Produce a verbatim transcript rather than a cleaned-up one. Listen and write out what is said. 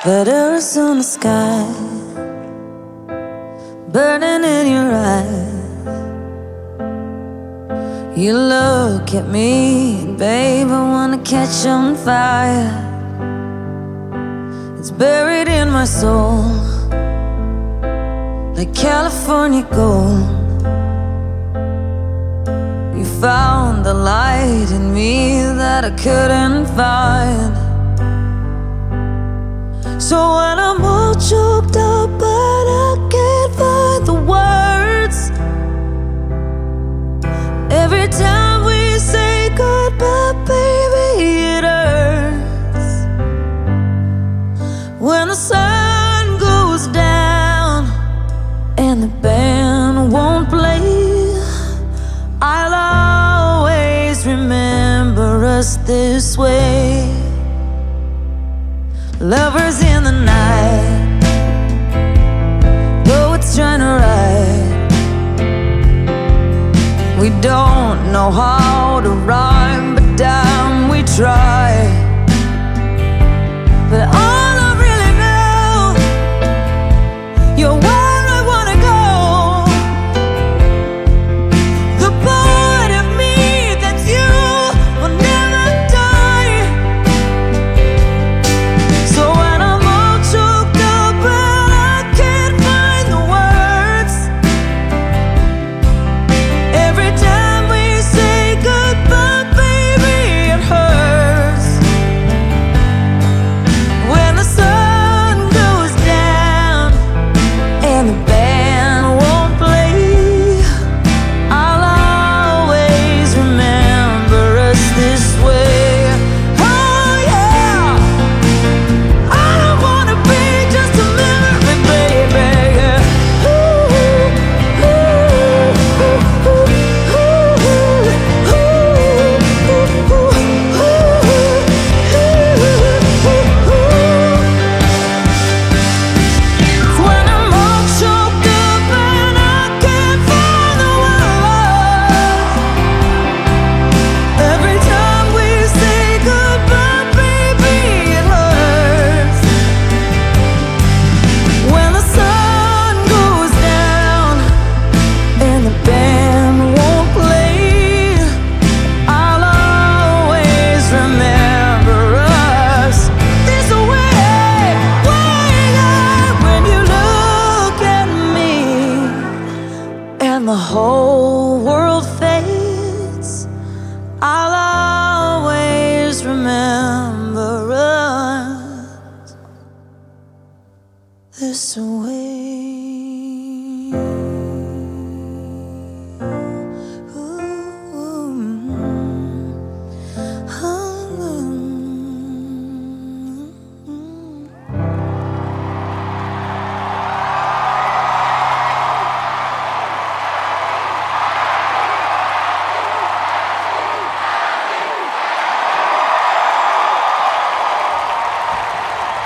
That Arizona sky burning in your eyes. You look at me, and babe, I wanna catch on fire. It's buried in my soul like California gold. You found the light in me that I couldn't find. So when I'm all choked up but I can't find the words, every time we say goodbye, baby, it hurts. When the sun goes down and the band won't play, I'll always remember us this way. Lovers in the night, poets trying to write. We don't know how to rhyme, but damn, we try. But all I really know, you're where I wanna go. The part of me that you will never die. So when I'm all choked up and I can't find the words, every time we say goodbye, baby, it hurts. When the sun goes down and the band won't play, I'll always remember us this way. Oh yeah, I don't wanna be just a memory, baby. Yeah. Ooh, ooh, ooh, ooh, ooh, ooh, ooh, ooh, ooh. When I'm all choked up and I can't find the words, every time we say goodbye, baby, it hurts. When the sun goes down and the band won't play, I'll always remember us this way. When you look at me and the whole world fades, I'll always remember us this way.